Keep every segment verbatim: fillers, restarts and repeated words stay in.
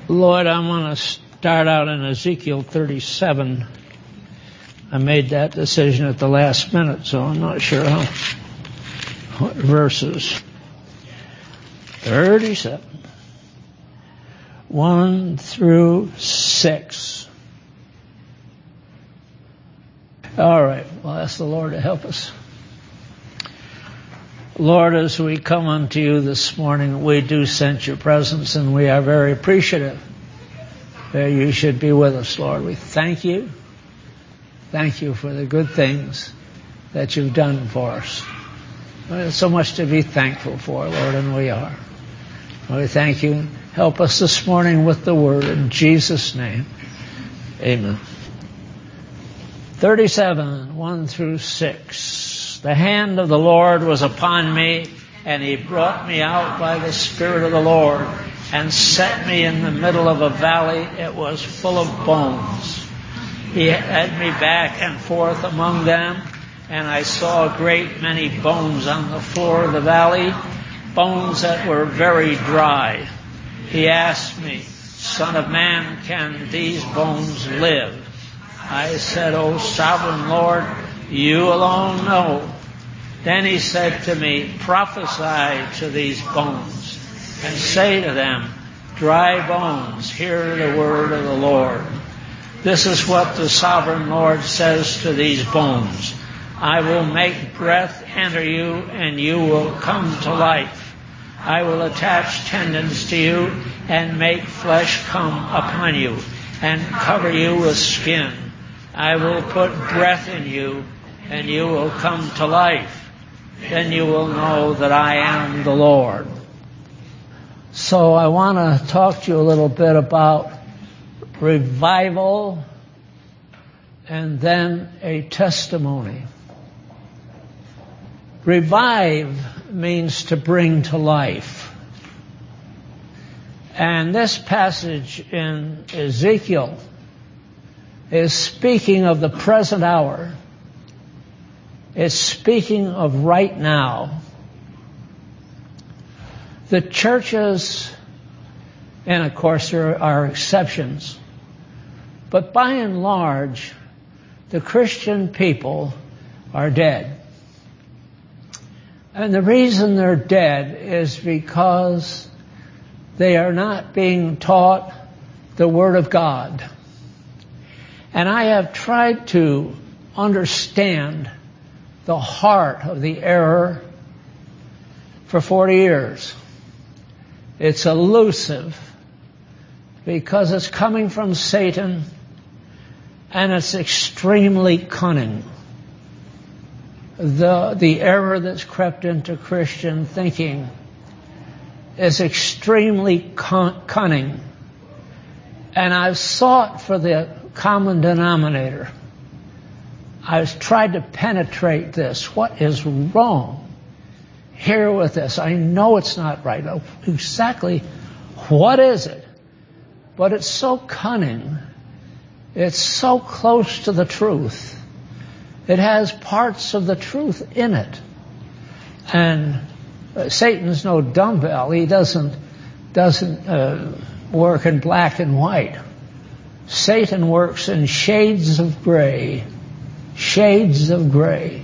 Lord, I want to start out in Ezekiel thirty-seven. I made that decision at the last minute, so I'm not sure how, what verses. thirty-seven. one through six. All right, well, ask the Lord to help us. Lord, as we come unto you this morning, we do sense your presence, and we are very appreciative that you should be with us, Lord. We thank you. Thank you for the good things that you've done for us. There's so much to be thankful for, Lord, and we are. We thank you. Help us this morning with the word in Jesus' name. Amen. thirty-seven, one through six. The hand of the Lord was upon me, and he brought me out by the Spirit of the Lord and set me in the middle of a valley. It was full of bones. He led me back and forth among them, and I saw a great many bones on the floor of the valley, bones that were very dry. He asked me, Son of man, can these bones live? I said, O sovereign Lord, you alone know. Then he said to me, prophesy to these bones and say to them, dry bones, hear the word of the Lord. This is what the sovereign Lord says to these bones. I will make breath enter you, and you will come to life. I will attach tendons to you and make flesh come upon you and cover you with skin. I will put breath in you, and you will come to life. Then you will know that I am the Lord. So I want to talk to you a little bit about revival and then a testimony. Revive means to bring to life. And this passage in Ezekiel is speaking of the present hour. It's speaking of right now. The churches, and of course there are exceptions, but by and large, the Christian people are dead. And the reason they're dead is because they are not being taught the Word of God. And I have tried to understand the heart of the error for forty years. It's elusive because it's coming from Satan, and it's extremely cunning. The, the error that's crept into Christian thinking is extremely con- cunning. And I've sought for the common denominator. I've tried to penetrate this. What is wrong here with this? I know it's not right. Exactly what is it? But it's so cunning. It's so close to the truth. It has parts of the truth in it. And uh, Satan's no dumbbell. He doesn't, doesn't uh, work in black and white. Satan works in shades of gray. Shades of gray.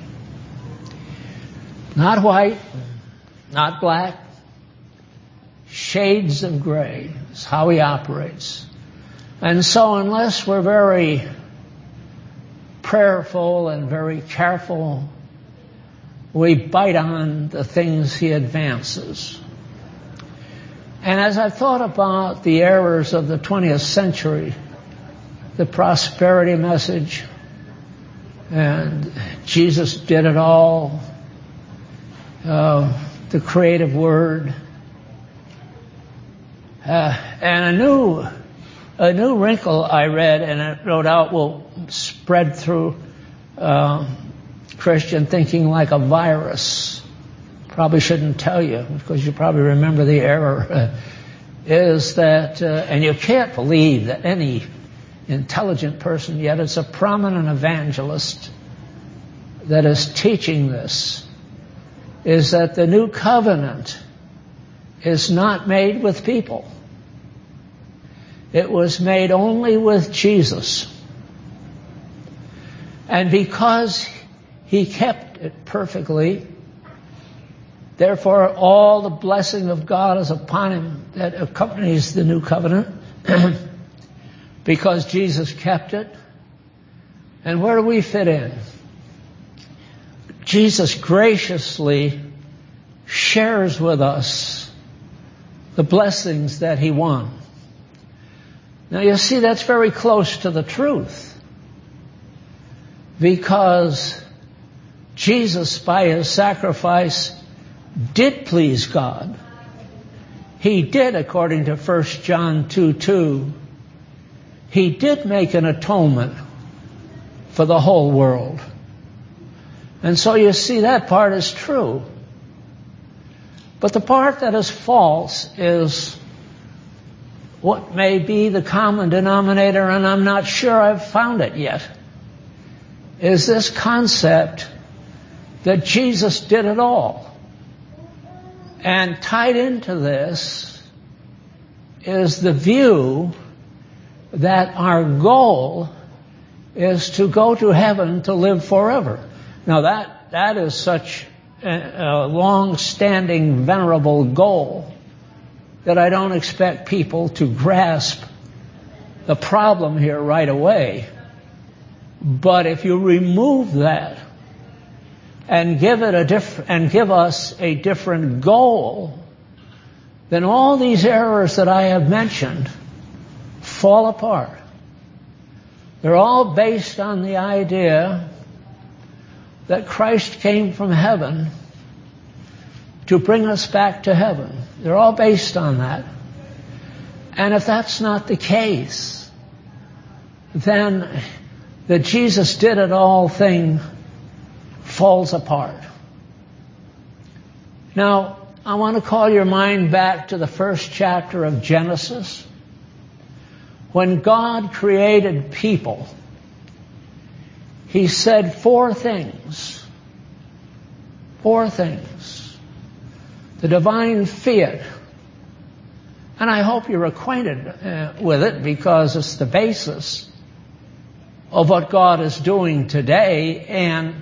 Not white, not black. Shades of gray is how he operates. And so unless we're very prayerful and very careful, we bite on the things he advances. And as I've thought about the errors of the twentieth century, the prosperity message, and Jesus did it all, uh, the creative word, uh, and a new a new wrinkle I read, and it no doubt will spread through uh, Christian thinking like a virus. Probably shouldn't tell you because you probably remember the error. Uh, is that, uh, and you can't believe that any intelligent person, yet it's a prominent evangelist that is teaching this, is that the new covenant is not made with people. It was made only with Jesus. And because he kept it perfectly, therefore all the blessing of God is upon him that accompanies the new covenant, because Jesus kept it. And where do we fit in? Jesus graciously shares with us the blessings that he won. Now you see, that's very close to the truth, because Jesus, by his sacrifice, did please God. He did, according to First John two two, he did make an atonement for the whole world. And so you see, that part is true. But the part that is false is what may be the common denominator, and I'm not sure I've found it yet, is this concept that Jesus did it all. And tied into this is the view that our goal is to go to heaven to live forever. Now that, that is such a, a long-standing, venerable goal that I don't expect people to grasp the problem here right away. But if you remove that and give it a diff- and give us a different goal, then all these errors that I have mentioned fall apart. They're all based on the idea that Christ came from heaven to bring us back to heaven. They're all based on that. And if that's not the case, then the Jesus did it all thing falls apart. Now, I want to call your mind back to the first chapter of Genesis. When God created people, he said four things. Four things. The divine fiat. And I hope you're acquainted uh, with it, because it's the basis of what God is doing today, and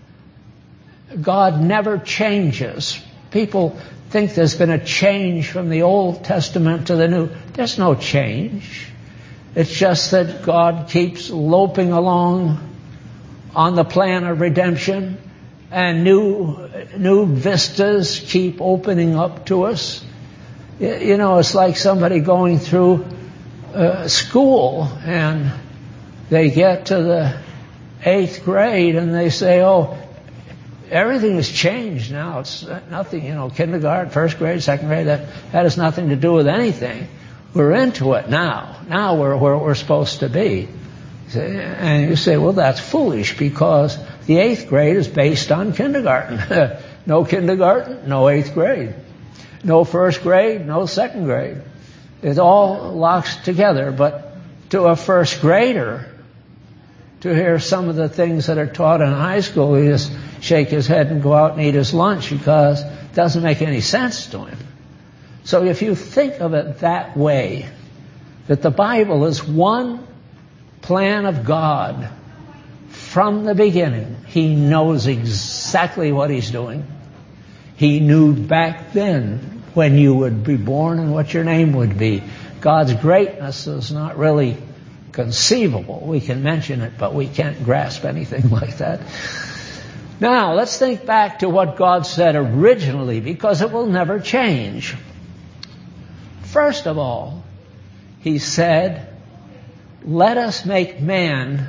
God never changes. People think there's been a change from the Old Testament to the New. There's no change. It's just that God keeps loping along on the plan of redemption, and new new vistas keep opening up to us. You know, it's like somebody going through uh, school, and they get to the eighth grade and they say, oh, everything has changed now. It's nothing, you know, kindergarten, first grade, second grade, that, that has nothing to do with anything. We're into it now. Now we're where we're supposed to be. And you say, well, that's foolish, because the eighth grade is based on kindergarten. No kindergarten, no eighth grade. No first grade, no second grade. It all locks together. But to a first grader, to hear some of the things that are taught in high school, he just shake his head and go out and eat his lunch, because it doesn't make any sense to him. So if you think of it that way, that the Bible is one plan of God from the beginning, he knows exactly what he's doing. He knew back then when you would be born and what your name would be. God's greatness is not really conceivable. We can mention it, but we can't grasp anything like that. Now, let's think back to what God said originally, because it will never change. First of all, he said, let us make man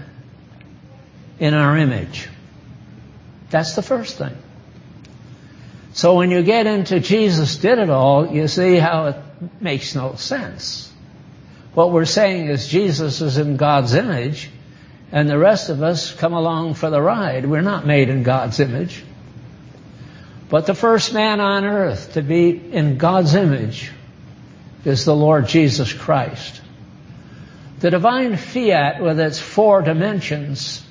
in our image. That's the first thing. So when you get into Jesus did it all, you see how it makes no sense. What we're saying is Jesus is in God's image, and the rest of us come along for the ride. We're not made in God's image. But the first man on earth to be in God's image is the Lord Jesus Christ. The divine fiat, with its four dimensions,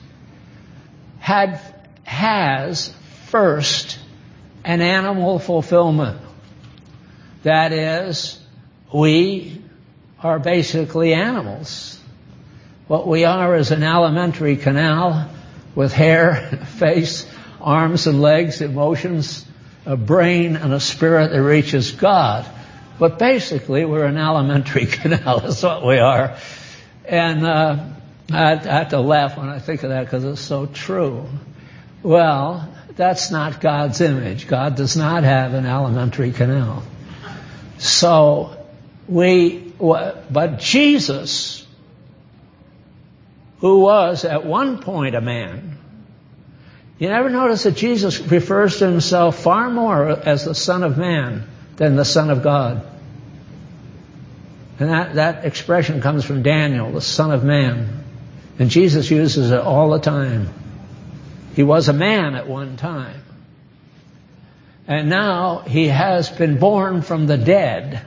had has first an animal fulfillment. That is, we are basically animals. What we are is an alimentary canal with hair, face, arms and legs, emotions, a brain, and a spirit that reaches God. But basically, we're an alimentary canal. That's what we are. And uh, I, I have to laugh when I think of that because it's so true. Well, that's not God's image. God does not have an alimentary canal. So we, but Jesus, who was at one point a man, you never notice that Jesus refers to himself far more as the Son of Man than the Son of God. And that, that expression comes from Daniel, the Son of Man. And Jesus uses it all the time. He was a man at one time. And now he has been born from the dead.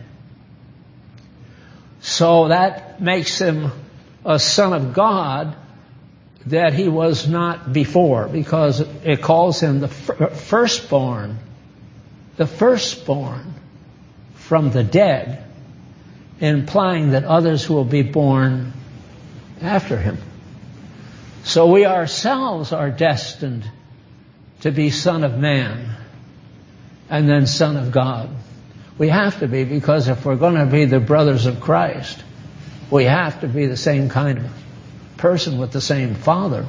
So that makes him a son of God that he was not before, because it calls him the firstborn, the firstborn from the dead, implying that others will be born after him. So we ourselves are destined to be Son of Man and then Son of God. We have to be, because if we're going to be the brothers of Christ, we have to be the same kind of person with the same Father.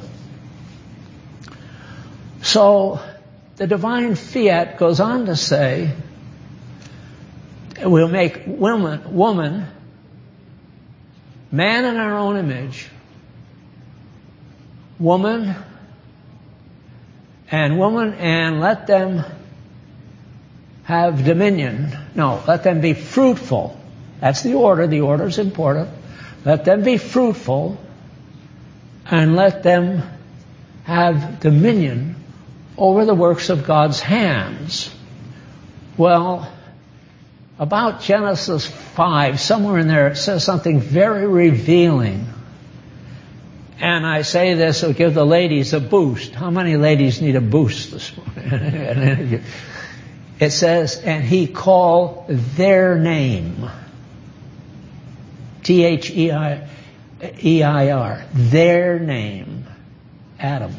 So the divine fiat goes on to say, we'll make woman, woman, man in our own image, woman, and woman, and let them have dominion. No, let them be fruitful. That's the order. The order is important. Let them be fruitful, and let them have dominion over the works of God's hands. Well, about Genesis five, somewhere in there, it says something very revealing. And I say this will give the ladies a boost. How many ladies need a boost this morning? It says, and he called their name. T H E I E I R. Their name. Adam.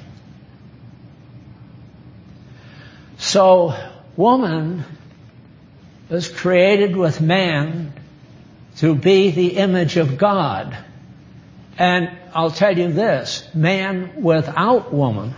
So, woman was created with man to be the image of God. And I'll tell you this, man without woman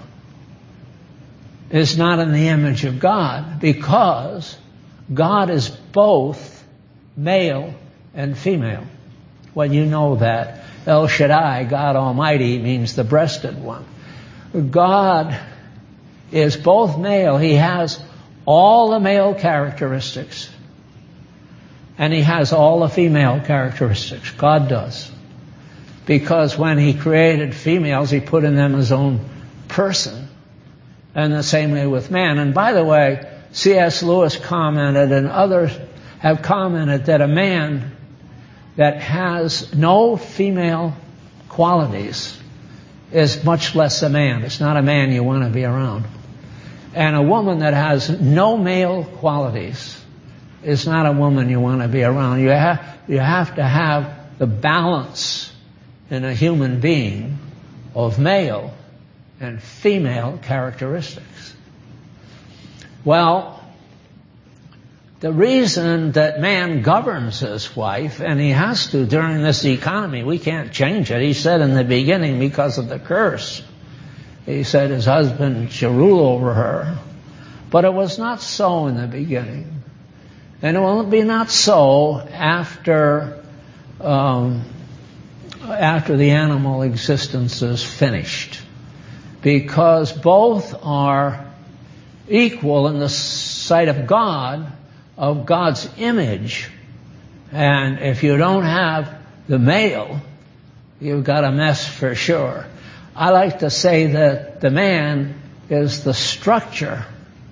is not in the image of God, because God is both male and female. Well, you know that. El Shaddai, God Almighty, means the breasted one. God is both male. He has all the male characteristics, and he has all the female characteristics. God does. Because when he created females, he put in them his own person. And the same way with man. And by the way, C S Lewis commented, and others have commented, that a man that has no female qualities is much less a man. It's not a man you want to be around. And a woman that has no male qualities is not a woman you want to be around. You have, you have to have the balance in a human being of male and female characteristics. Well, the reason that man governs his wife, and he has to during this economy, we can't change it. He said in the beginning, because of the curse, he said his husband should rule over her. But it was not so in the beginning. And it will be not so after um, after the animal existence is finished. Because both are equal in the sight of God, of God's image. And if you don't have the male, you've got a mess for sure. I like to say that the man is the structure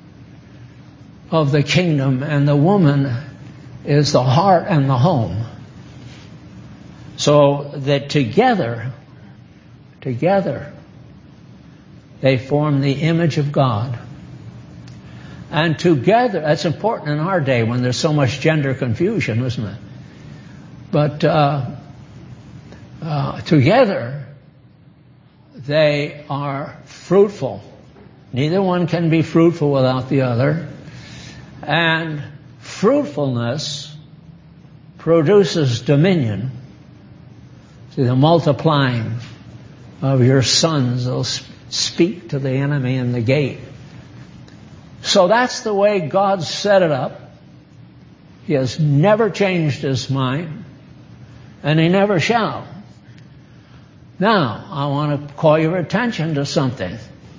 of the kingdom, and the woman is the heart and the home. So that together, together, they form the image of God. And together, that's important in our day when there's so much gender confusion, isn't it? But uh, uh, together, they are fruitful. Neither one can be fruitful without the other. And fruitfulness produces dominion. See, the multiplying of your sons will speak to the enemy in the gate. So that's the way God set it up. He has never changed his mind, and he never shall. Now, I want to call your attention to something.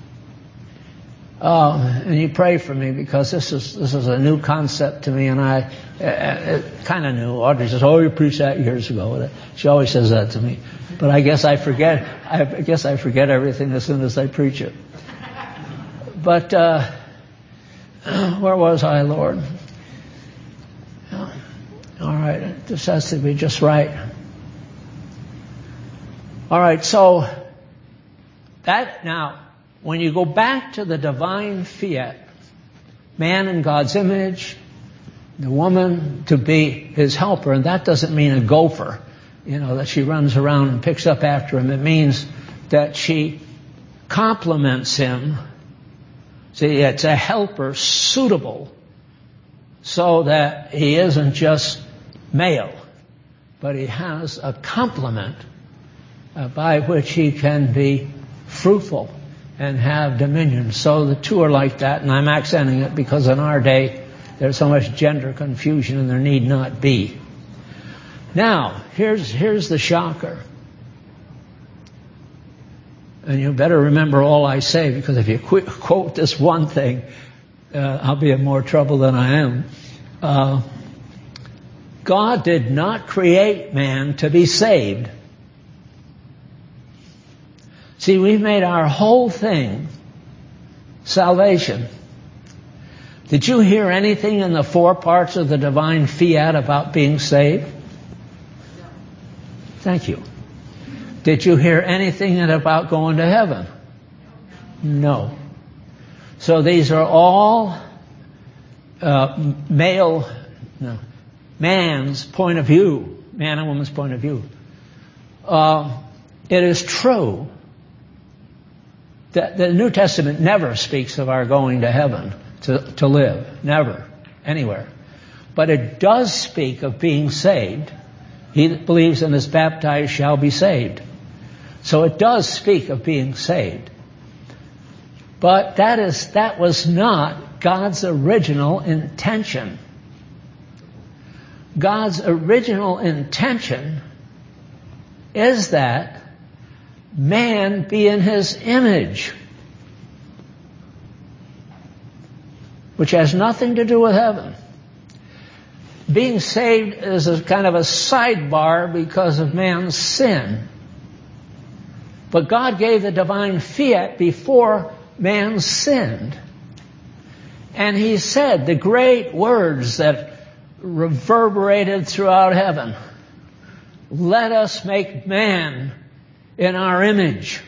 Uh, and you pray for me, because this is this is a new concept to me, and I uh, kind of knew. Audrey says, "Oh, you preached that years ago." She always says that to me, but I guess I forget. I guess I forget everything as soon as I preach it. But uh, where was I, Lord? All right, this has to be just right. All right, so that now. When you go back to the divine fiat, man in God's image, the woman to be his helper, and that doesn't mean a gopher, you know, that she runs around and picks up after him. It means that she complements him. See, it's a helper suitable so that he isn't just male, but he has a complement uh, by which he can be fruitful and have dominion. So the two are like that, and I'm accenting it because in our day there's so much gender confusion, and there need not be. Now, here's here's the shocker. And you better remember all I say, because if you qu- quote this one thing, uh, I'll be in more trouble than I am. Uh, God did not create man to be saved. See, we've made our whole thing salvation. Did you hear anything in the four parts of the divine fiat about being saved? Thank you. Did you hear anything about going to heaven? No. So these are all uh, male, no, man's point of view, man and woman's point of view. Uh, it is true that the New Testament never speaks of our going to heaven to, to live. Never. Anywhere. But it does speak of being saved. He that believes and is baptized shall be saved. So it does speak of being saved. But that is, that was not God's original intention. God's original intention is that man be in his image, which has nothing to do with heaven. Being saved is a kind of a sidebar because of man's sin. But God gave the divine fiat before man sinned. And he said the great words that reverberated throughout heaven. Let us make man in our image.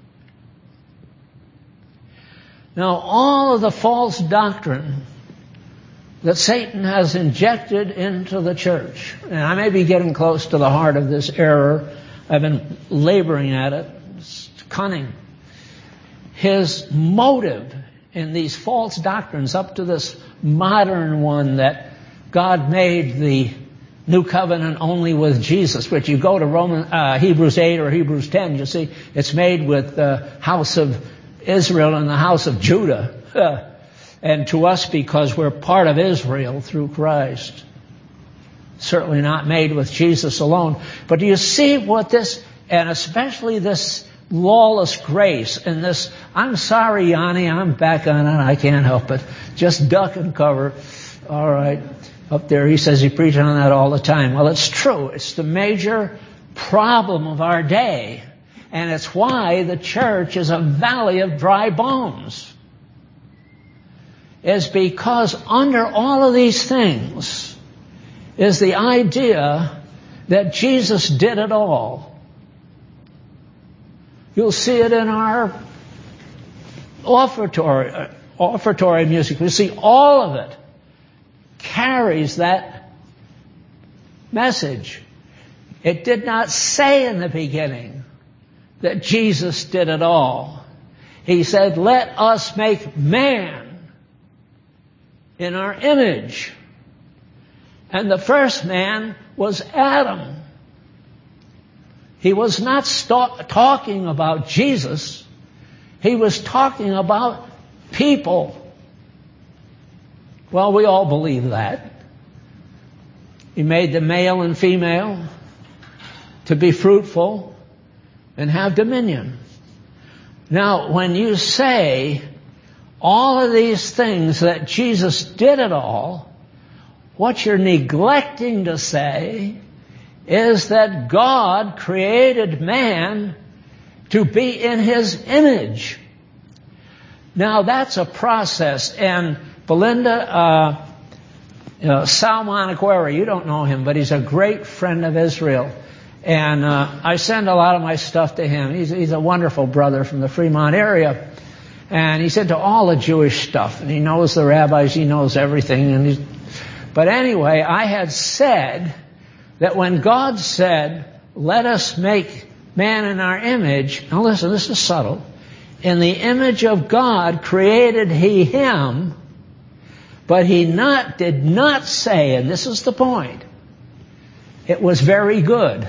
Now, all of the false doctrine that Satan has injected into the church, and I may be getting close to the heart of this error. I've been laboring at it. It's cunning. His motive in these false doctrines up to this modern one that God made the New Covenant only with Jesus, which you go to Roman, uh, Hebrews eight or Hebrews ten, you see it's made with the house of Israel and the house of Judah. And to us, because we're part of Israel through Christ. Certainly not made with Jesus alone. But do you see what this, and especially this lawless grace and this, I'm sorry, Yanni, I'm back on it, I can't help it. Just duck and cover. All right. Up there, he says he preaches on that all the time. Well, it's true. It's the major problem of our day. And it's why the church is a valley of dry bones. Is because under all of these things is the idea that Jesus did it all. You'll see it in our offertory, offertory music. You see all of it carries that message. It did not say in the beginning that Jesus did it all. He said, let us make man in our image. And the first man was Adam. He was not st- talking about Jesus. He was talking about people. Well, we all believe that. He made the male and female to be fruitful and have dominion. Now, when you say all of these things that Jesus did it all, what you're neglecting to say is that God created man to be in His image. Now, that's a process. And Belinda, uh, you know, Salman Aguirre, you don't know him, but he's a great friend of Israel. And uh, I send a lot of my stuff to him. He's, he's a wonderful brother from the Fremont area. And he's into all the Jewish stuff. And he knows the rabbis. He knows everything. And he's, but anyway, I had said that when God said, let us make man in our image. Now listen, this is subtle. In the image of God created He him. But He not did not say, and this is the point, it was very good.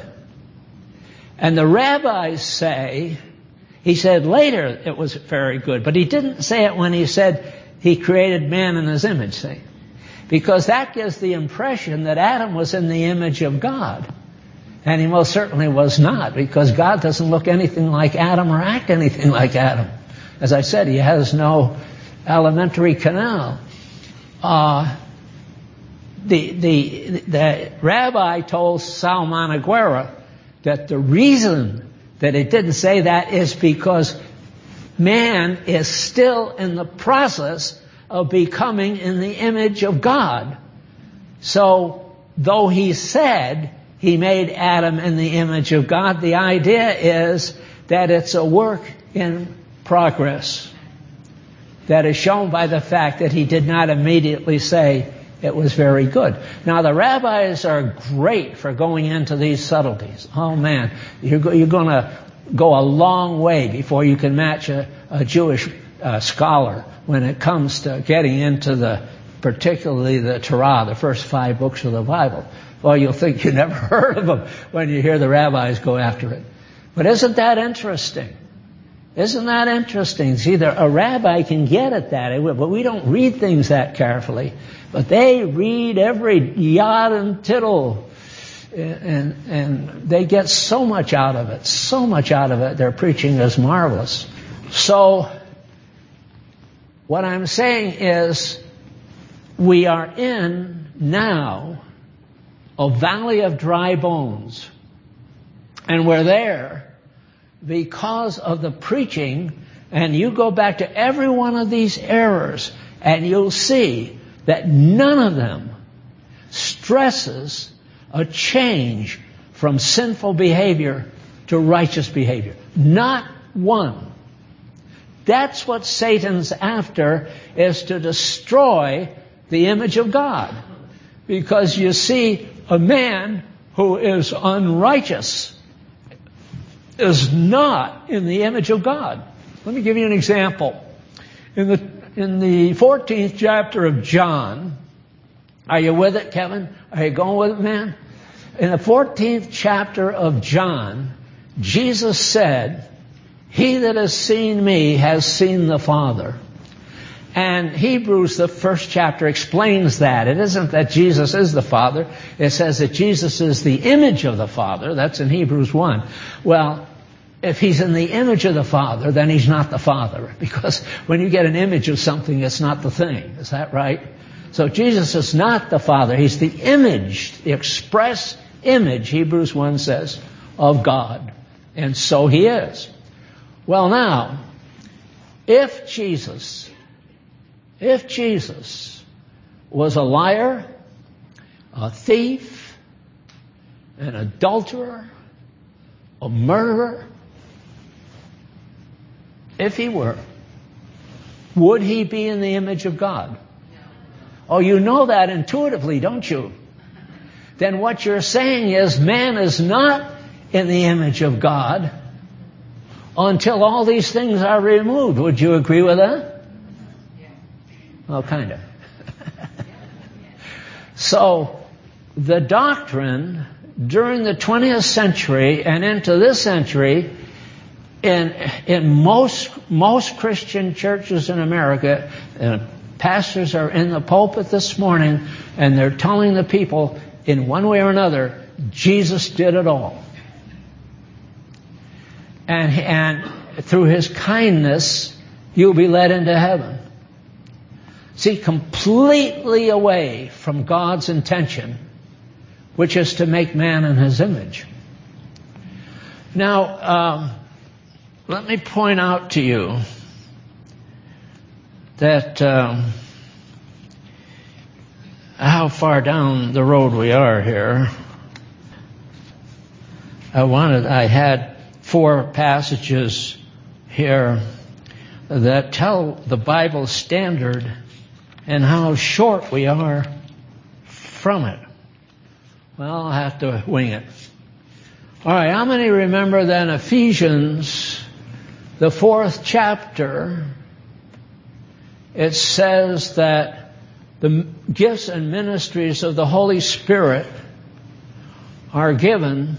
And the rabbis say, He said later it was very good, but He didn't say it when He said He created man in His image, see? Because that gives the impression that Adam was in the image of God. And he most certainly was not, because God doesn't look anything like Adam or act anything like Adam. As I said, He has no alimentary canal. Uh, the, the, the rabbi told Salman Aguirre that the reason that it didn't say that is because man is still in the process of becoming in the image of God. So, though He said He made Adam in the image of God, the idea is that it's a work in progress that is shown by the fact that He did not immediately say it was very good. Now, the rabbis are great for going into these subtleties. Oh, man, you're, go, you're going to go a long way before you can match a, a Jewish uh, scholar when it comes to getting into the, particularly the Torah, the first five books of the Bible. Well, you'll think you never heard of them when you hear the rabbis go after it. But isn't that interesting? Isn't that interesting? See, a rabbi can get at that, but we don't read things that carefully. But they read every yod and tittle, and, and they get so much out of it, so much out of it. Their preaching is marvelous. So, what I'm saying is, we are in now a valley of dry bones. And we're there because of the preaching, and you go back to every one of these errors, and you'll see that none of them stresses a change from sinful behavior to righteous behavior. Not one. That's what Satan's after, is to destroy the image of God. Because you see, a man who is unrighteous is not in the image of God. Let me give you an example. In the in the fourteenth chapter of John, are you with it, Kevin? Are you going with it, man? In the fourteenth chapter of John, Jesus said, "He that has seen me has seen the Father." And Hebrews, the first chapter, explains that. It isn't that Jesus is the Father. It says that Jesus is the image of the Father. That's in Hebrews one. Well, if He's in the image of the Father, then He's not the Father. Because when you get an image of something, it's not the thing. Is that right? So Jesus is not the Father. He's the image, the express image, Hebrews one says, of God. And so He is. Well, now, if Jesus... If Jesus was a liar, a thief, an adulterer, a murderer, if He were, would He be in the image of God? Oh, you know that intuitively, don't you? then what you're saying is man is not in the image of God until all these things are removed. Would you agree with that? Well, kind of. So, the doctrine during the twentieth century and into this century, in in most most Christian churches in America, uh, pastors are in the pulpit this morning and they're telling the people in one way or another, Jesus did it all. And, and through His kindness, you'll be led into heaven. See, completely away from God's intention, which is to make man in His image. Now, um, let me point out to you that um, how far down the road we are here. I wanted, I had four passages here that tell the Bible standard and how short we are from it. Well, I'll have to wing it. All right, how many remember then Ephesians, the fourth chapter? It says that the gifts and ministries of the Holy Spirit are given,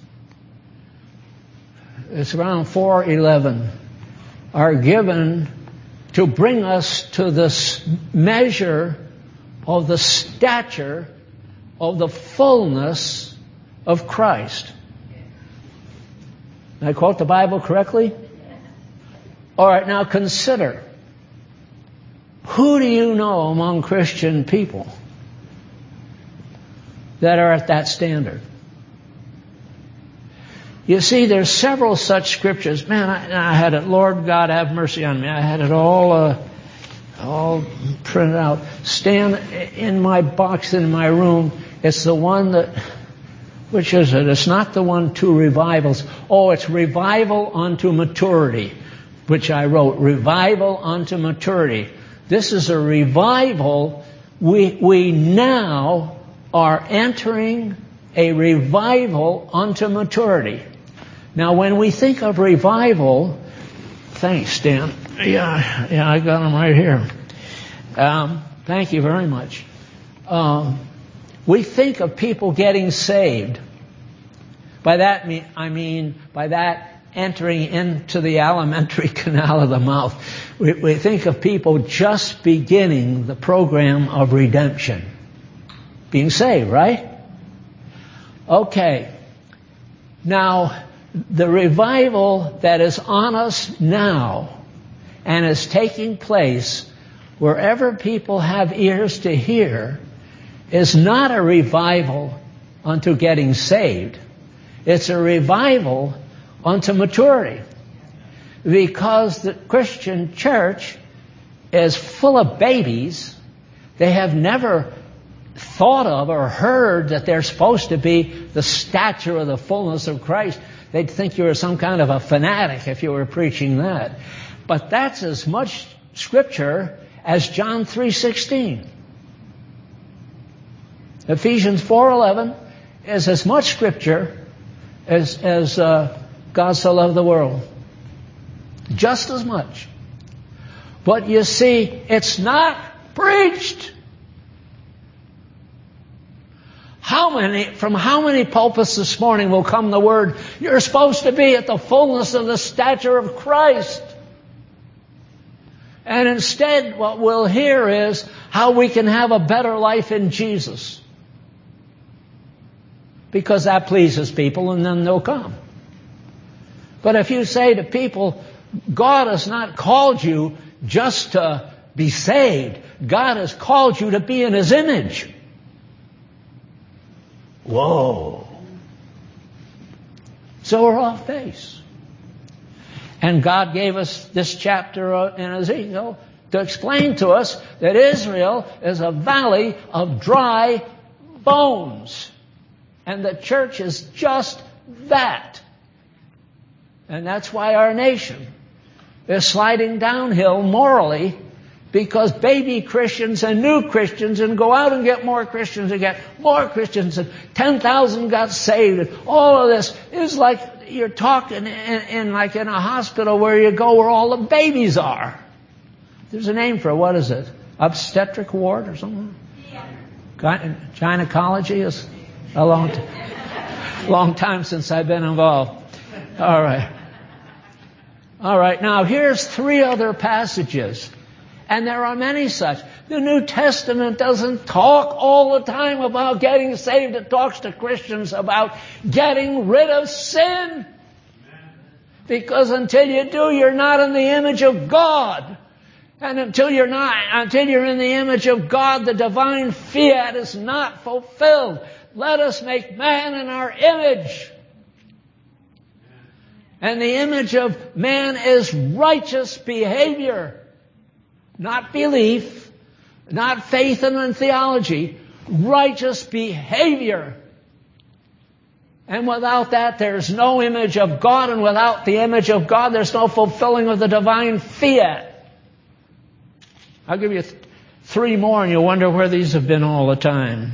it's around four eleven, are given to bring us to this measure of the stature of the fullness of Christ. Did I quote the Bible correctly? All right, now consider. Who do you know among Christian people that are at that standard? You see, there's several such scriptures. Man, I, I had it, Lord God, have mercy on me. I had it all uh, all printed out. Stand in my box in my room. It's the one that, which is it? It's not the one, two revivals. Oh, it's revival unto maturity, which I wrote. Revival unto maturity. This is a revival. We, we now are entering a revival unto maturity. Now, when we think of revival, thanks, Stan. Yeah, yeah, I got them right here. Um, thank you very much. Um, we think of people getting saved. By that I mean, by that entering into the alimentary canal of the mouth. We, we think of people just beginning the program of redemption. Being saved, right? Okay. Now, the revival that is on us now and is taking place wherever people have ears to hear is not a revival unto getting saved. It's a revival unto maturity. Because the Christian church is full of babies. They have never thought of or heard that they're supposed to be the stature of the fullness of Christ. They'd think you were some kind of a fanatic if you were preaching that. But that's as much Scripture as John three sixteen. Ephesians four eleven is as much Scripture as, as uh, God so loved the world. Just as much. But you see, it's not preached. How many, from how many pulpits this morning will come the word, you're supposed to be at the fullness of the stature of Christ? And instead, what we'll hear is how we can have a better life in Jesus. Because that pleases people, and then they'll come. But if you say to people, God has not called you just to be saved. God has called you to be in His image. Whoa. So we're off base. And God gave us this chapter in Ezekiel to explain to us that Israel is a valley of dry bones. And the church is just that. And that's why our nation is sliding downhill morally, because baby Christians and new Christians, and go out and get more Christians and get more Christians, and ten thousand got saved. And all of this is like you're talking in, in like in a hospital where you go where all the babies are. There's a name for it. What is it? Obstetric ward or something? Yeah. Gynecology is a long, t- long time since I've been involved. All right. All right. Now here's three other passages. And there are many such. The New Testament doesn't talk all the time about getting saved. It talks to Christians about getting rid of sin. Because until you do, you're not in the image of God. And until you're not, until you're in the image of God, the divine fiat is not fulfilled. Let us make man in our image. And the image of man is righteous behavior. Not belief, not faith and theology, righteous behavior. And without that, there's no image of God, and without the image of God, there's no fulfilling of the divine fiat. I'll give you th- three more, and you'll wonder where these have been all the time.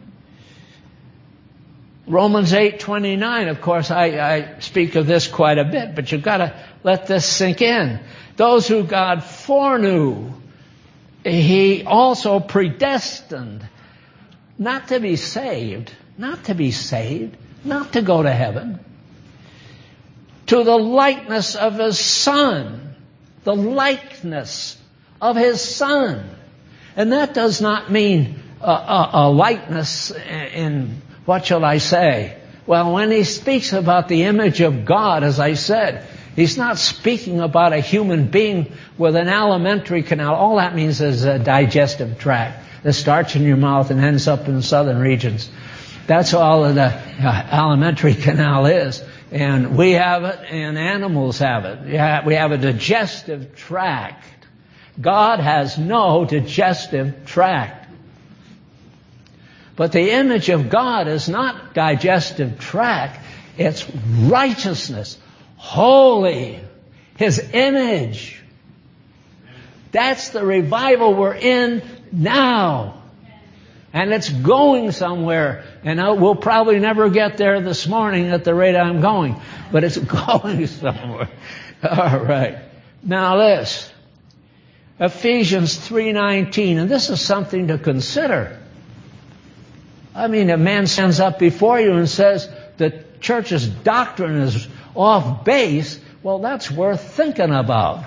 Romans eight twenty-nine, of course, I, I speak of this quite a bit, but you've got to let this sink in. Those who God foreknew, He also predestined not to be saved, not to be saved, not to go to heaven, to the likeness of His Son, the likeness of His Son. And that does not mean a, a, a likeness in, what shall I say? Well, when He speaks about the image of God, as I said, He's not speaking about a human being with an alimentary canal. All that means is a digestive tract that starts in your mouth and ends up in the southern regions. That's all of the uh, alimentary canal is. And we have it, and animals have it. Yeah, we have a digestive tract. God has no digestive tract. But the image of God is not digestive tract. It's righteousness. Holy. His image. That's the revival we're in now. And it's going somewhere. And we'll probably never get there this morning at the rate I'm going. But it's going somewhere. All right. Now this. Ephesians three nineteen. And this is something to consider. I mean, a man stands up before you and says the church's doctrine is off base. Well, that's worth thinking about.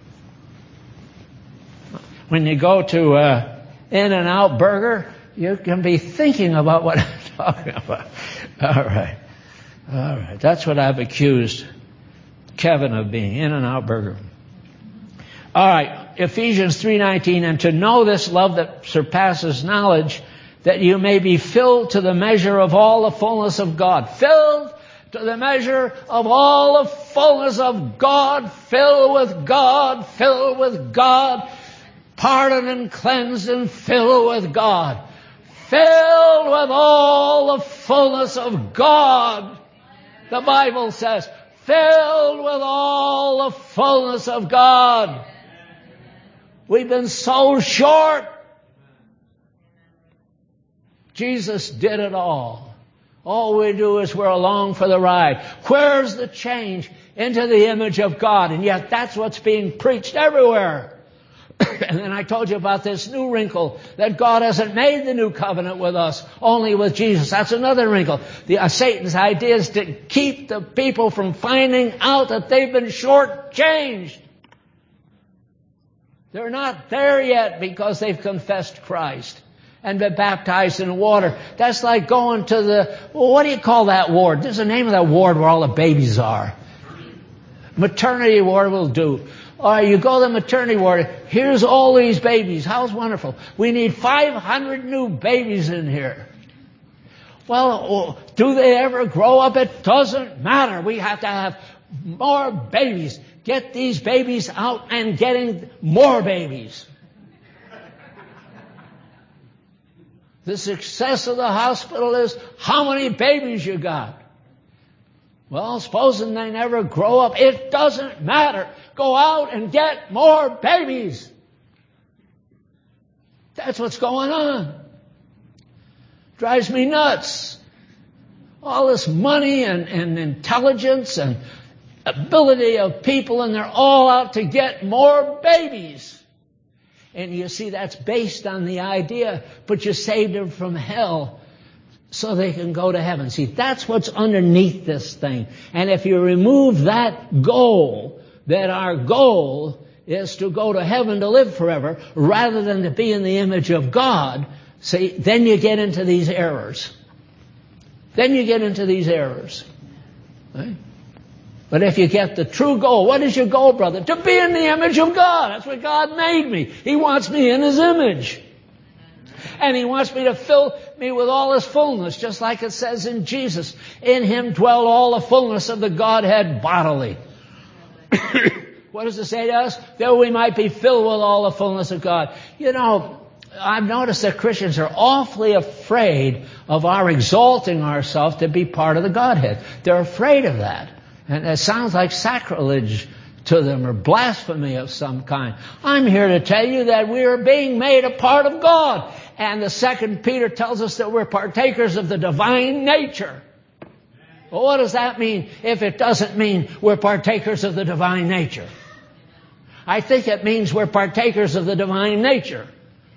When you go to uh, In-N-Out Burger, you can be thinking about what I'm talking about. All right. All right. That's what I've accused Kevin of being, In-N-Out Burger. All right. Ephesians three nineteen, and to know this love that surpasses knowledge, that you may be filled to the measure of all the fullness of God. Filled to the measure of all the fullness of God. Filled with God. Filled with God. Pardoned and cleansed and filled with God. Filled with all the fullness of God. The Bible says, filled with all the fullness of God. We've been so short. Jesus did it all. All we do is we're along for the ride. Where's the change into the image of God? And yet that's what's being preached everywhere. And then I told you about this new wrinkle, that God hasn't made the new covenant with us, only with Jesus. That's another wrinkle. The, uh, Satan's idea is to keep the people from finding out that they've been shortchanged. They're not there yet because they've confessed Christ and been baptized in water. That's like going to the, well, what do you call that ward? There's a name of that ward where all the babies are. Maternity ward will do. All right, you go to the maternity ward. Here's all these babies. How's wonderful. We need five hundred new babies in here. Well, do they ever grow up? It doesn't matter. We have to have more babies. Get these babies out and getting more babies. The success of the hospital is how many babies you got. Well, supposing they never grow up, it doesn't matter. Go out and get more babies. That's what's going on. Drives me nuts. All this money and, and intelligence and ability of people, and they're all out to get more babies. And you see, that's based on the idea, but you saved them from hell so they can go to heaven. See, that's what's underneath this thing. And if you remove that goal, that our goal is to go to heaven to live forever, rather than to be in the image of God, see, then you get into these errors. Then you get into these errors. Right? But if you get the true goal, what is your goal, brother? To be in the image of God. That's what God made me. He wants me in His image. And He wants me to fill me with all His fullness, just like it says in Jesus. In Him dwell all the fullness of the Godhead bodily. What does it say to us? That we might be filled with all the fullness of God. You know, I've noticed that Christians are awfully afraid of our exalting ourselves to be part of the Godhead. They're afraid of that. And it sounds like sacrilege to them, or blasphemy of some kind. I'm here to tell you that we are being made a part of God. And the second Peter tells us that we're partakers of the divine nature. Well, what does that mean if it doesn't mean we're partakers of the divine nature? I think it means we're partakers of the divine nature.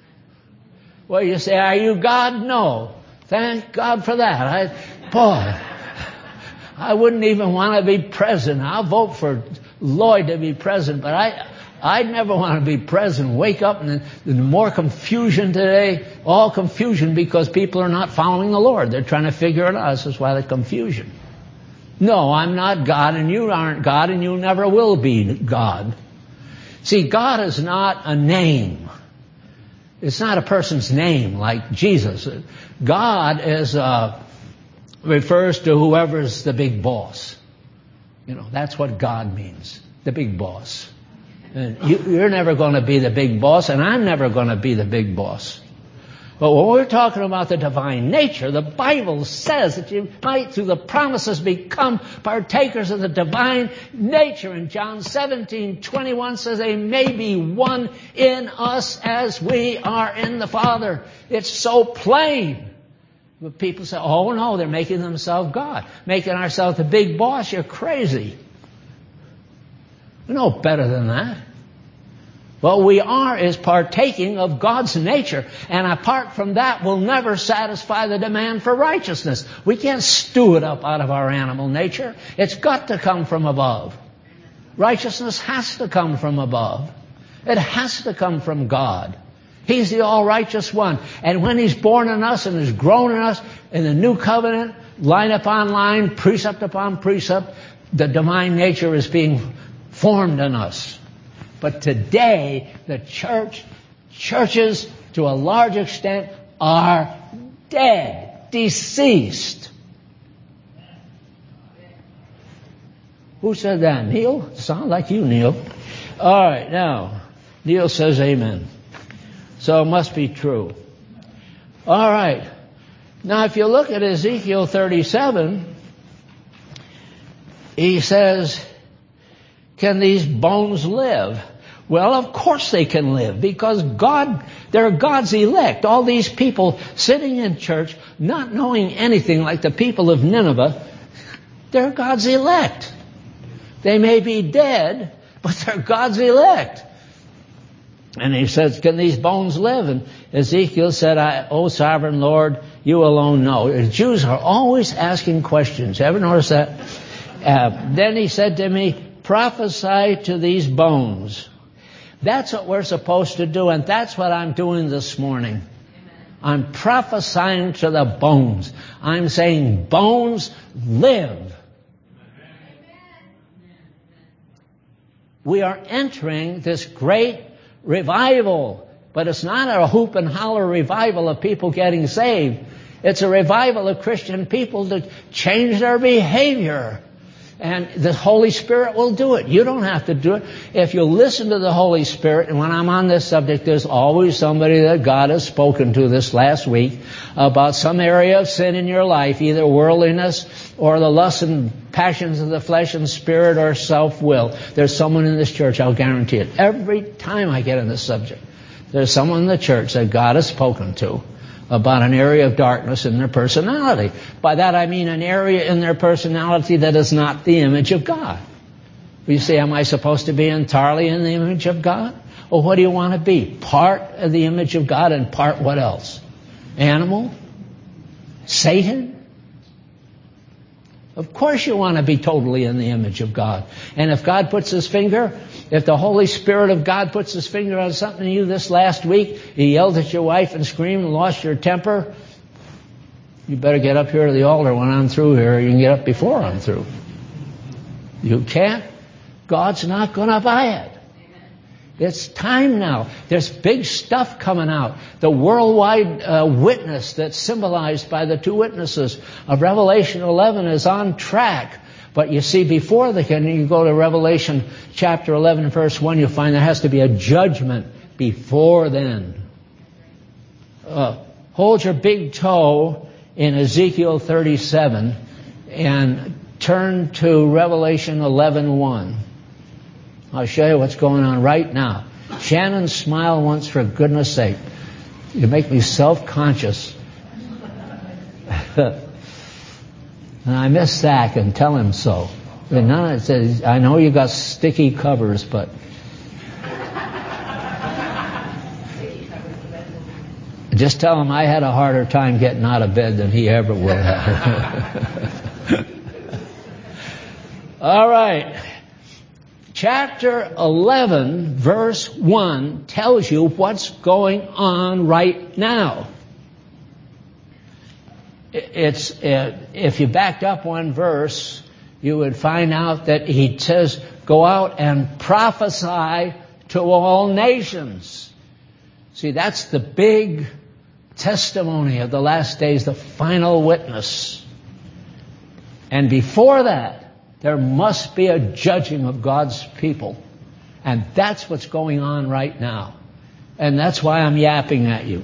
Well, you say, are you God? No. Thank God for that. I, boy, I wouldn't even want to be president. I'll vote for Lloyd to be president, but I, I'd never want to be president. Wake up and there's more confusion today. All confusion because people are not following the Lord. They're trying to figure it out. This is why the confusion. No, I'm not God, and you aren't God, and you never will be God. See, God is not a name. It's not a person's name like Jesus. God is uh, refers to whoever's the big boss. You know, that's what God means, the big boss. And you, you're never going to be the big boss, and I'm never going to be the big boss. But when we're talking about the divine nature, the Bible says that you might, through the promises, become partakers of the divine nature. And John seventeen twenty-one says they may be one in us as we are in the Father. It's so plain. But people say, oh no, they're making themselves God. Making ourselves the big boss. You're crazy. We know better than that. What we are is partaking of God's nature. And apart from that, we'll never satisfy the demand for righteousness. We can't stew it up out of our animal nature. It's got to come from above. Righteousness has to come from above. It has to come from God. He's the all-righteous one. And when He's born in us and is grown in us in the new covenant, line upon line, precept upon precept, the divine nature is being formed in us. But today, the church, churches, to a large extent, are dead, deceased. Who said that? Neil? Sound like you, Neil. All right, now, Neil says amen. So it must be true. All right. Now, if you look at Ezekiel thirty-seven, he says, can these bones live? Well, of course they can live, because God, they're God's elect. All these people sitting in church, not knowing anything like the people of Nineveh, they're God's elect. They may be dead, but they're God's elect. And he says, can these bones live? And Ezekiel said, I, O sovereign Lord, you alone know. The Jews are always asking questions. Ever notice that? Uh, then he said to me, prophesy to these bones. That's what we're supposed to do, and that's what I'm doing this morning. Amen. I'm prophesying to the bones. I'm saying, bones, live. Amen. We are entering this great revival, but it's not a hoop and holler revival of people getting saved. It's a revival of Christian people to change their behavior. And the Holy Spirit will do it. You don't have to do it. If you listen to the Holy Spirit, and when I'm on this subject, there's always somebody that God has spoken to this last week about some area of sin in your life, either worldliness or the lusts and passions of the flesh and spirit or self-will. There's someone in this church, I'll guarantee it. Every time I get on this subject, There's someone in the church that God has spoken to about an area of darkness in their personality. By that I mean an area in their personality that is not the image of God. You say, am I supposed to be entirely in the image of God? Well, what do you want to be? Part of the image of God and part what else? Animal? Satan? Of course you want to be totally in the image of God. And if God puts his finger, if the Holy Spirit of God puts his finger on something in you this last week, you yelled at your wife and screamed and lost your temper, you better get up here to the altar when I'm through here, or you can get up before I'm through. You can't. God's not going to buy it. It's time now. There's big stuff coming out. The worldwide uh, witness that's symbolized by the two witnesses of Revelation eleven is on track. But you see, before the can you go to Revelation chapter eleven, verse one, you'll find there has to be a judgment before then. Uh, hold your big toe in Ezekiel thirty-seven and turn to Revelation eleven one. I'll show you what's going on right now. Shannon, smile once for goodness sake. You make me self-conscious. And I miss Zach and tell him so. And none of it says, I know you got sticky covers, but just tell him I had a harder time getting out of bed than he ever will have. All right. Chapter eleven, verse one, tells you what's going on right now. It's, uh, if you backed up one verse, you would find out that he says, go out and prophesy to all nations. See, that's the big testimony of the last days, the final witness. And before that, there must be a judging of God's people. And that's what's going on right now. And that's why I'm yapping at you.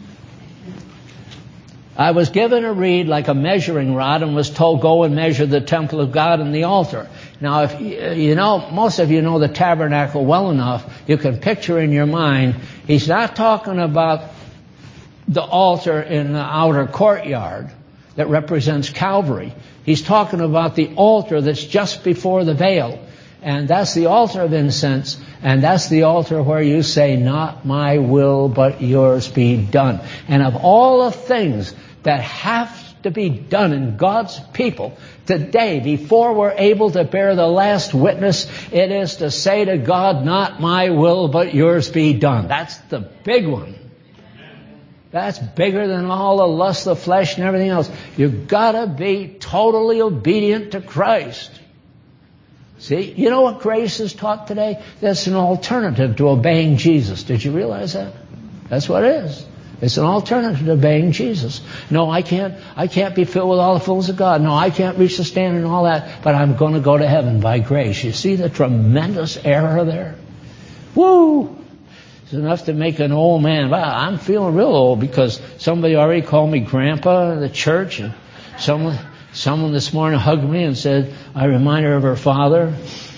I was given a reed like a measuring rod and was told, go and measure the temple of God and the altar. Now, if you know, most of you know the tabernacle well enough, you can picture in your mind, he's not talking about the altar in the outer courtyard that represents Calvary. He's talking about the altar that's just before the veil. And that's the altar of incense. And that's the altar where you say, not my will, but yours be done. And of all the things that have to be done in God's people today, before we're able to bear the last witness, it is to say to God, not my will, but yours be done. That's the big one. That's bigger than all the lust of the flesh and everything else. You've got to be totally obedient to Christ. See, you know what grace is taught today? That's an alternative to obeying Jesus. Did you realize that? That's what it is. It's an alternative to obeying Jesus. No, I can't, I can't be filled with all the fullness of God. No, I can't reach the standard and all that, but I'm going to go to heaven by grace. You see the tremendous error there? Woo! It's enough to make an old man. Wow, I'm feeling real old because somebody already called me grandpa in the church, and someone someone this morning hugged me and said, I remind her of her father.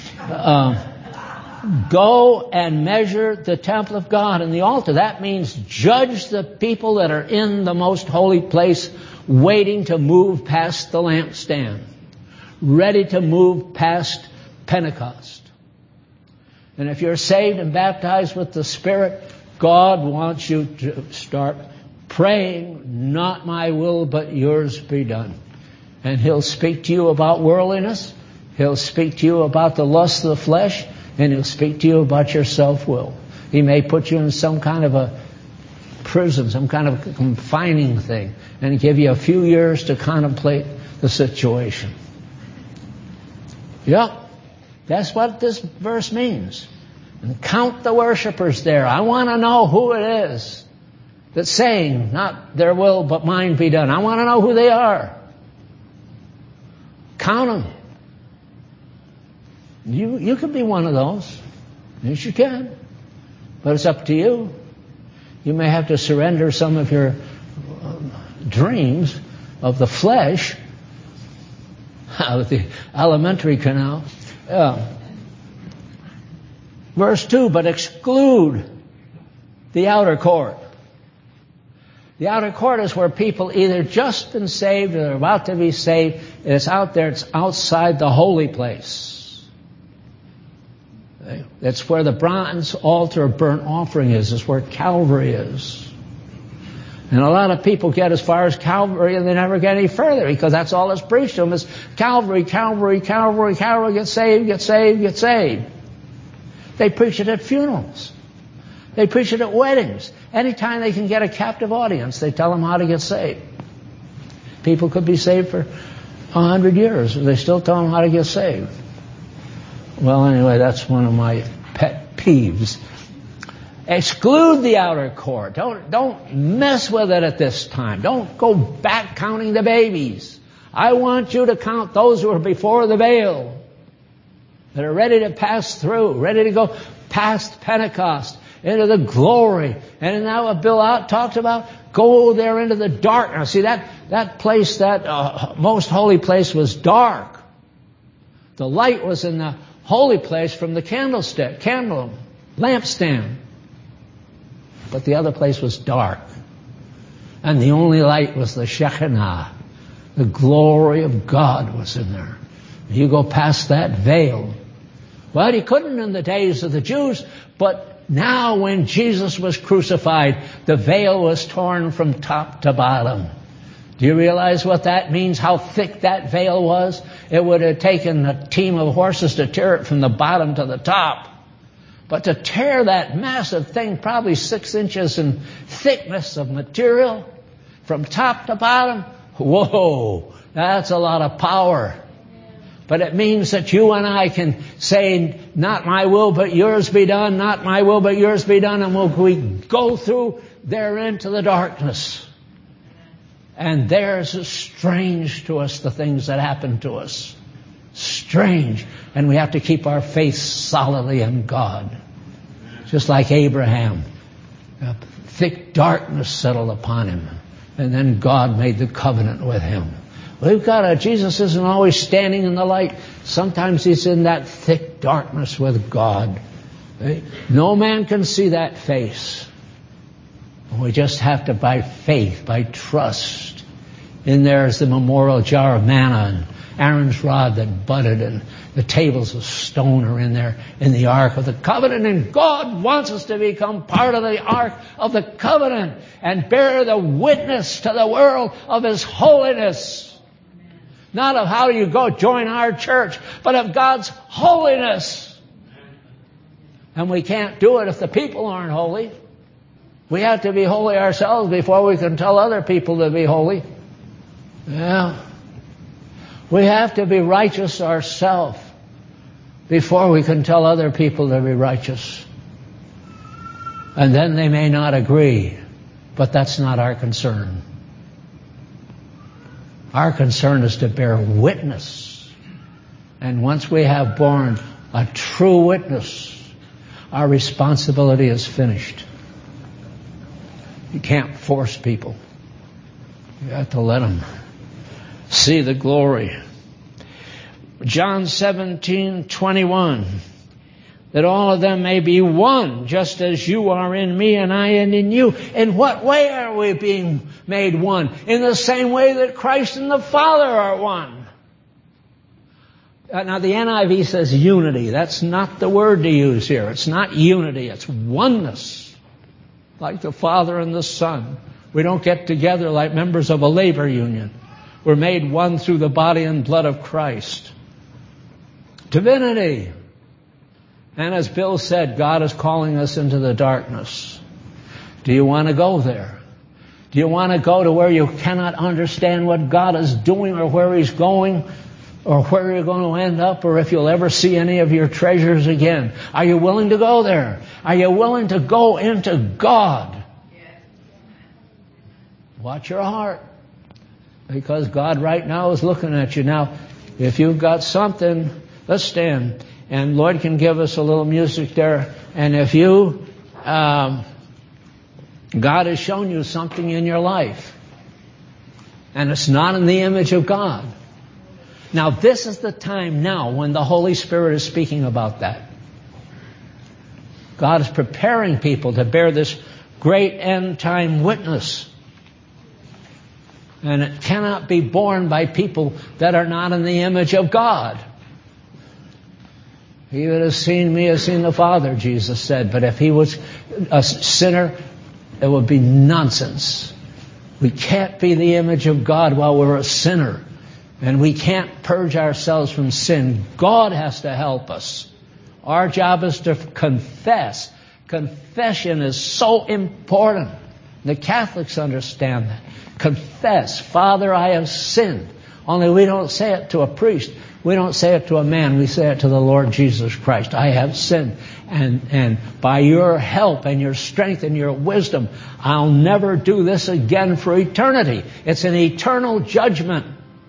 Uh, go and measure the temple of God and the altar. That means judge the people that are in the most holy place, waiting to move past the lampstand, ready to move past Pentecost. And if you're saved and baptized with the Spirit, God wants you to start praying, not my will, but yours be done. And He'll speak to you about worldliness. He'll speak to you about the lust of the flesh. And He'll speak to you about your self-will. He may put you in some kind of a prison, some kind of confining thing, and give you a few years to contemplate the situation. Yep. That's what this verse means. And count the worshipers there. I want to know who it is that's saying, not their will, but mine be done. I want to know who they are. Count them. You, you can be one of those. Yes, you can. But it's up to you. You may have to surrender some of your uh, dreams of the flesh out of the alimentary canal. Uh, verse two, but exclude The outer court. The outer court is where people either just been saved or they're about to be saved. It's out there. It's outside the holy place. It's where the bronze altar of burnt offering is. It's where Calvary is. And a lot of people get as far as Calvary and they never get any further because that's all that's preached to them is Calvary, Calvary, Calvary, Calvary, get saved, get saved, get saved. They preach it at funerals. They preach it at weddings. Anytime they can get a captive audience, they tell them how to get saved. People could be saved for a hundred years and they still tell them how to get saved. Well, anyway, that's one of my pet peeves. Exclude the outer court. Don't, don't mess with it at this time. Don't go back counting the babies. I want you to count those who are before the veil, that are ready to pass through, ready to go past Pentecost into the glory. And now what Bill Out talked about, go there into the darkness. See, that, that place, that uh, most holy place was dark. The light was in the holy place from the candlestick, candle, lampstand. But the other place was dark. And the only light was the Shekinah. The glory of God was in there. You go past that veil. Well, you couldn't in the days of the Jews, but now when Jesus was crucified, the veil was torn from top to bottom. Do you realize what that means? How thick that veil was? It would have taken a team of horses to tear it from the bottom to the top. But to tear that massive thing, probably six inches in thickness of material, from top to bottom, whoa, that's a lot of power. But it means that you and I can say, not my will but yours be done, not my will but yours be done, and we'll, we go through there into the darkness. And there's strange to us, the things that happen to us. Strange. And we have to keep our faith solidly in God. Just like Abraham. A thick darkness settled upon him. And then God made the covenant with him. We've got a, Jesus isn't always standing in the light. Sometimes he's in that thick darkness with God. No man can see that face. We just have to, by faith, by trust. In there is the memorial jar of manna and Aaron's rod that budded, and the tables of stone are in there in the Ark of the Covenant. And God wants us to become part of the Ark of the Covenant and bear the witness to the world of His holiness. Not of how you go join our church, but of God's holiness. And we can't do it if the people aren't holy. We have to be holy ourselves before we can tell other people to be holy. Yeah. We have to be righteous ourselves before we can tell other people to be righteous. And then they may not agree, but that's not our concern. Our concern is to bear witness. And once we have borne a true witness, our responsibility is finished. You can't force people. You have to let them see the glory. John seventeen twenty-one. That all of them may be one, just as you are in me and I am in you. In what way are we being made one? In the same way that Christ and the Father are one. Uh, now the N I V says unity. That's not the word to use here. It's not unity. It's oneness. Like the Father and the Son. We don't get together like members of a labor union. We're made one through the body and blood of Christ. Divinity. And as Bill said, God is calling us into the darkness. Do you want to go there? Do you want to go to where you cannot understand what God is doing or where He's going or where you're going to end up or if you'll ever see any of your treasures again? Are you willing to go there? Are you willing to go into God? Watch your heart. Because God right now is looking at you. Now, if you've got something, let's stand. And Lord can give us a little music there. And if you, um, God has shown you something in your life, and it's not in the image of God. Now, this is the time now when the Holy Spirit is speaking about that. God is preparing people to bear this great end-time witness. And it cannot be borne by people that are not in the image of God. He that has seen me has seen the Father, Jesus said. But if he was a sinner, it would be nonsense. We can't be the image of God while we're a sinner. And we can't purge ourselves from sin. God has to help us. Our job is to confess. Confession is so important. The Catholics understand that. Confess, Father, I have sinned. Only we don't say it to a priest. We don't say it to a man. We say it to the Lord Jesus Christ. I have sinned. And, and by your help and your strength and your wisdom, I'll never do this again for eternity. It's an eternal judgment.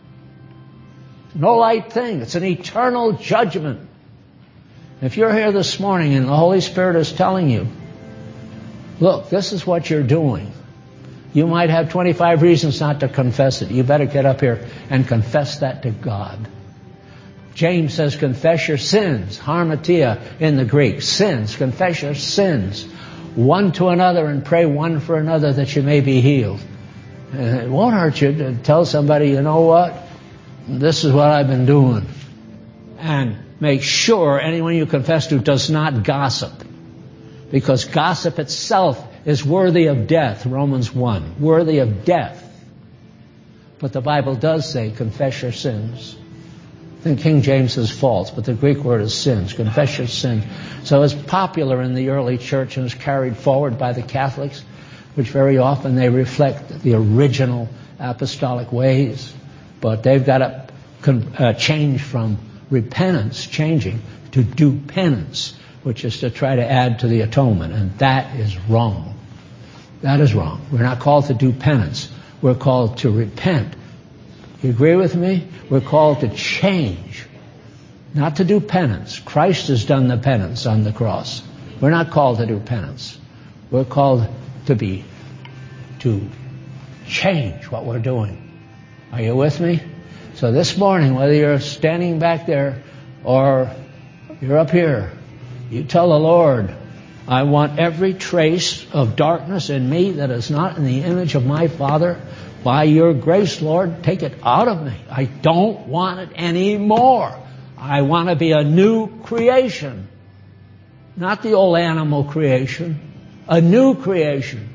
No light thing. It's an eternal judgment. If you're here this morning and the Holy Spirit is telling you, look, this is what you're doing. You might have twenty-five reasons not to confess it. You better get up here and confess that to God. James says, confess your sins. Harmatia in the Greek. Sins. Confess your sins. One to another and pray one for another that you may be healed. And it won't hurt you to tell somebody, you know what? This is what I've been doing. And make sure anyone you confess to does not gossip. Because gossip itself is worthy of death, Romans one. Worthy of death. But the Bible does say, confess your sins. I think King James says false, but the Greek word is sins. Confess your sins. So it's popular in the early church and is carried forward by the Catholics, which very often they reflect the original apostolic ways. But they've got to con- uh, change from repentance, changing, to do penance, which is to try to add to the atonement. And that is wrong. That is wrong. We're not called to do penance. We're called to repent. You agree with me? We're called to change, not to do penance. Christ has done the penance on the cross. We're not called to do penance. We're called to be, to change what we're doing. Are you with me? So this morning, whether you're standing back there or you're up here, you tell the Lord, I want every trace of darkness in me that is not in the image of my Father. By your grace, Lord, take it out of me. I don't want it anymore. I want to be a new creation. Not the old animal creation. A new creation.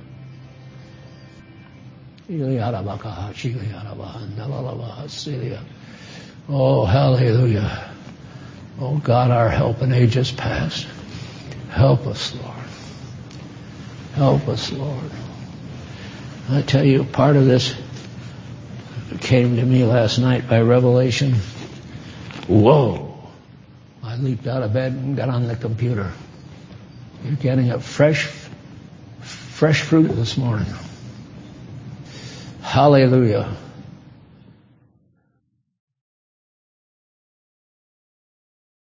Oh, hallelujah. Oh, God, our help in ages past. Help us, Lord. Help us, Lord. I tell you, part of this came to me last night by revelation. Whoa! I leaped out of bed and got on the computer. You're getting a fresh, fresh fruit this morning. Hallelujah.